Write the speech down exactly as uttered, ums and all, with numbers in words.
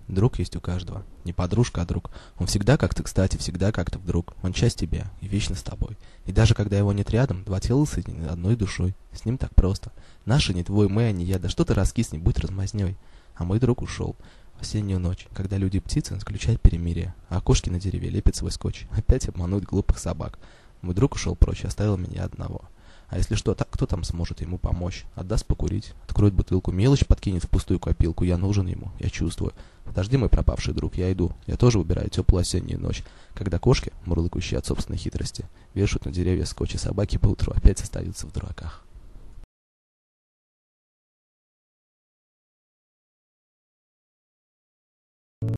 Друг есть у каждого. Не подружка, а друг. Он всегда как-то кстати, всегда как-то вдруг. Он часть тебя и вечно с тобой. И даже когда его нет рядом, два тела соединены одной душой. С ним так просто. Наши не твой, мы, а не я. Да что ты раскисни, будь размазнёй. А мой друг ушел. В осеннюю ночь, когда люди и птицы заключают перемирие, а окошки на дереве лепят свой скотч. Опять обмануть глупых собак. Мой друг ушел прочь и оставил меня одного. А если что, так кто там сможет ему помочь? Отдаст покурить, откроет бутылку, мелочь подкинет в пустую копилку. Я нужен ему, я чувствую. Подожди, мой пропавший друг, я иду. Я тоже выбираю теплую осеннюю ночь, когда кошки, мурлыкающие от собственной хитрости, вешают на деревья скотч, и собаки поутру опять остаются в дураках.